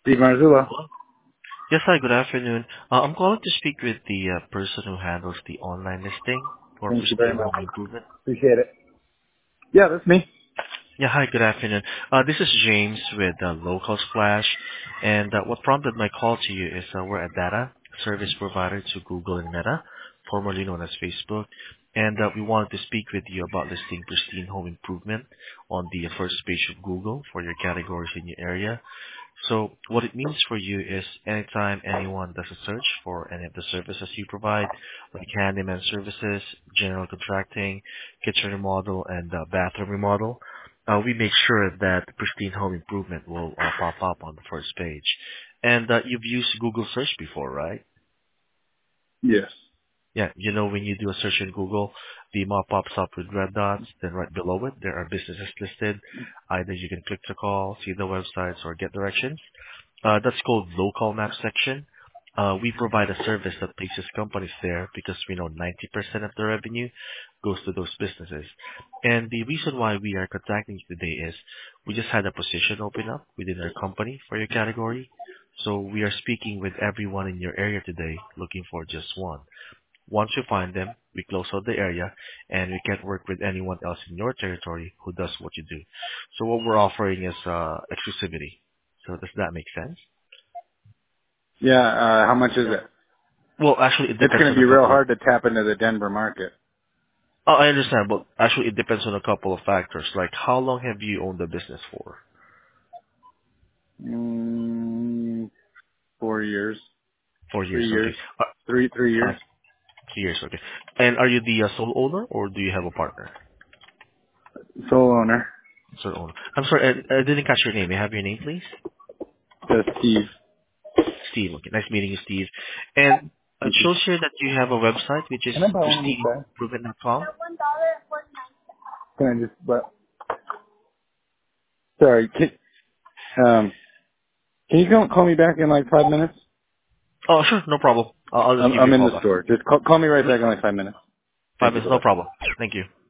Steve Marzullo. Hello. Yes, hi, good afternoon. I'm calling to speak with the person who handles the online listing for Thank you very Pristine much. Home Improvement. Appreciate it. Yeah, that's me. Yeah, hi, good afternoon. This is James with Local Splash, and what prompted my call to you is we're a data service provider to Google and Meta, formerly known as Facebook, and we wanted to speak with you about listing Pristine Home Improvement on the first page of Google for your categories in your area. So what it means for you is anytime anyone does a search for any of the services you provide, like handyman services, general contracting, kitchen remodel, and bathroom remodel, we make sure that Pristine Home Improvement will pop up on the first page. And you've used Google search before, right? Yes. Yeah, you know when you do a search in Google, the map pops up with red dots, then right below it there are businesses listed. Either you can click to call, see the websites, or get directions. That's called local map section. We provide a service that places companies there because we know 90% of the revenue goes to those businesses. And the reason why we are contacting you today is we just had a position open up within our company for your category. So we are speaking with everyone in your area today looking for just one. Once you find them, we close out the area and we can't work with anyone else in your territory who does what you do. So what we're offering is exclusivity. So does that make sense? Yeah, how much is it? Well, actually, it It's depends going to on a be real couple of. hard to tap into the Denver market. Oh, I understand, but actually, it depends on a couple of factors. Like, how long have you owned the business for? Mm, 4 years. 4 years, 3 years. okay. Three Uh, years. 3 years, okay. And are you the sole owner, or do you have a partner? Sole owner. Sole owner. I'm sorry, I didn't catch your name. May I have your name, please? Steve. Steve. Okay, nice meeting you, Steve. And it Thank you. shows here that you have a website, which is Can I buy one of these bags? pristinehomeImprovement.com. Can I just, sorry, um, can you call me back in like 5 minutes? Oh, sure, no problem. I'll just give you I'm a in call the back. store. Just call me right back in like 5 minutes. Thank you, 5 minutes, no bye-bye. problem. Thank you.